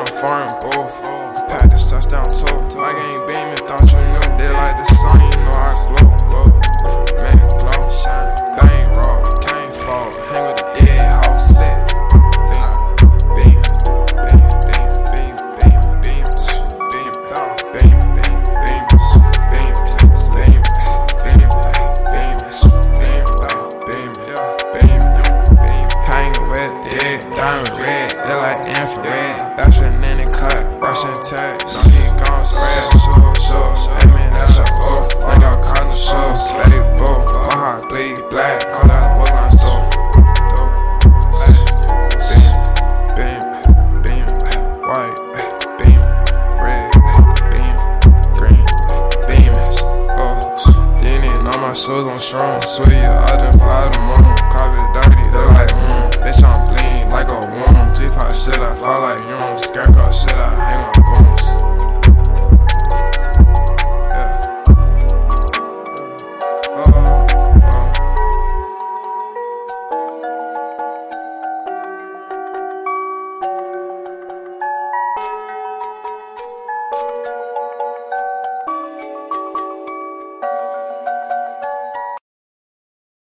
a foreign booth. Pack this touchdown too. My gang beaming, thought you knew. They like the sun, you know I glow. Make it glow, shine, bang, roll, can't fall. Hang with the dead house, stick. Beam, beam, beam, beam, beam, beam, beam, beam, beam, beam, beam, beam, beam, beam, beam, beam, beam, beam, hanging with dead, diamond red, they like infrared. Bashing in the cut, Russian tag, know he gon' spread.